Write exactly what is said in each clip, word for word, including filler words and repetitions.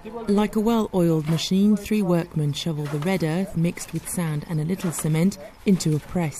Like a well-oiled machine, three workmen shovel the red earth, mixed with sand and a little cement, into a press.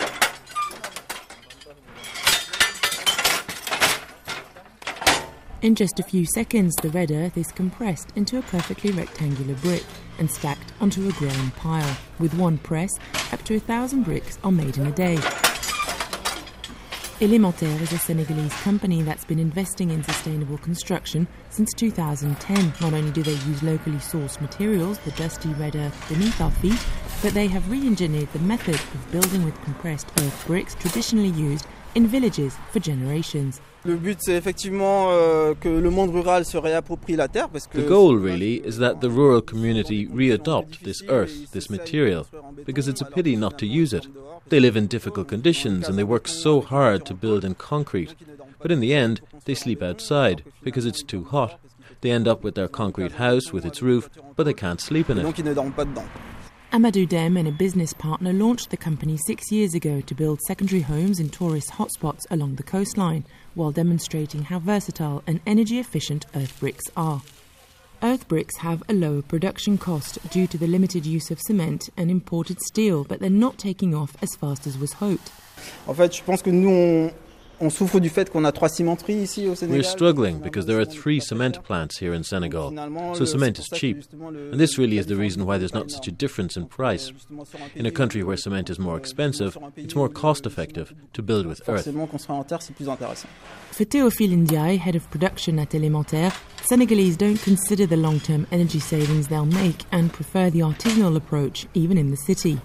In just a few seconds, the red earth is compressed into a perfectly rectangular brick and stacked onto a growing pile. With one press, up to a thousand bricks are made in a day. Elementaire is a Senegalese company that's been investing in sustainable construction since two thousand ten. Not only do they use locally sourced materials, the dusty red earth beneath our feet, but they have re-engineered the method of building with compressed earth bricks traditionally used in villages for generations. Le but, c'est effectivement euh, que le monde rural se réapproprie la terre parce que the goal really is that the rural community readopt this earth, this material, because it's a pity not to use it. They live in difficult conditions and they work so hard to build in concrete, but in the end they sleep outside because it's too hot. They end up with their concrete house with its roof, but they can't sleep in it. Amadou Dem and a business partner launched the company six years ago to build secondary homes in tourist hotspots along the coastline, while demonstrating how versatile and energy-efficient earth bricks are. Earth bricks have a lower production cost due to the limited use of cement and imported steel, but they're not taking off as fast as was hoped. En fait, je pense que nous on On souffre du fait qu'on a trois cimenteries ici au Sénégal. We're struggling because there are three cement plants here in Senegal, so cement is cheap. And this really is the reason why there's not such a difference in price. In a country where cement is more expensive, it's more cost-effective to build with earth. For Théophile Ndiaye, head of production at Elementaire, Senegalese don't consider the long-term energy savings they'll make and prefer the artisanal approach, even in the city.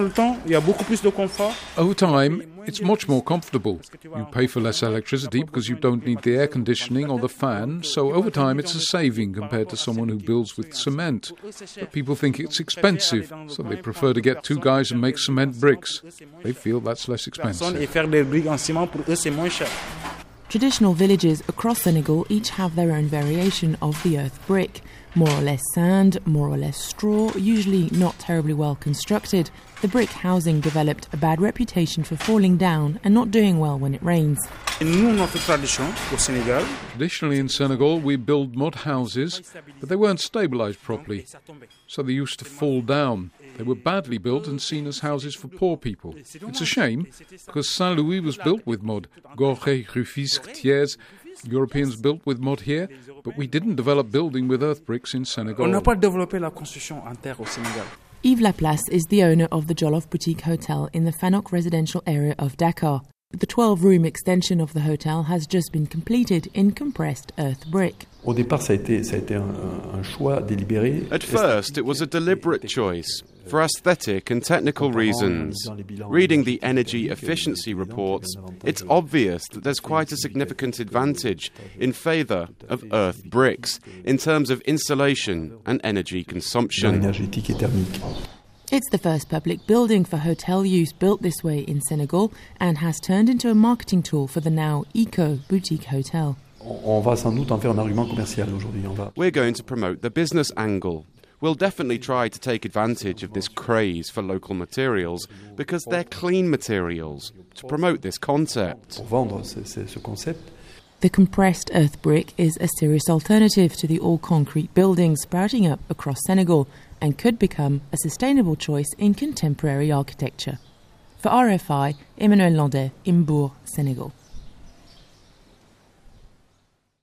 Over time, it's much more comfortable. You pay for less electricity because you don't need the air conditioning or the fan, so over time it's a saving compared to someone who builds with cement. But people think it's expensive, so they prefer to get two guys and make cement bricks. They feel that's less expensive. Traditional villages across Senegal each have their own variation of the earth brick. More or less sand, more or less straw, usually not terribly well constructed. The brick housing developed a bad reputation for falling down and not doing well when it rains. Traditionally in Senegal, we build mud houses, but they weren't stabilised properly, so they used to fall down. They were badly built and seen as houses for poor people. It's a shame, because Saint-Louis was built with mud. Gorée, Rufisque, Thiers, Europeans built with mud here, but we didn't develop building with earth bricks in Senegal. Yves Laplace is the owner of the Jollof Boutique Hotel in the Fanok residential area of Dakar. The twelve-room extension of the hotel has just been completed in compressed earth brick. At first, it was a deliberate choice for aesthetic and technical reasons. Reading the energy efficiency reports, it's obvious that there's quite a significant advantage in favour of earth bricks in terms of insulation and energy consumption. It's the first public building for hotel use built this way in Senegal and has turned into a marketing tool for the now Eco Boutique Hotel. We're going to promote the business angle. We'll definitely try to take advantage of this craze for local materials because they're clean materials to promote this concept. The compressed earth brick is a serious alternative to the all-concrete buildings sprouting up across Senegal and could become a sustainable choice in contemporary architecture. For R F I, Emmanuel Landais, Mbour, Senegal.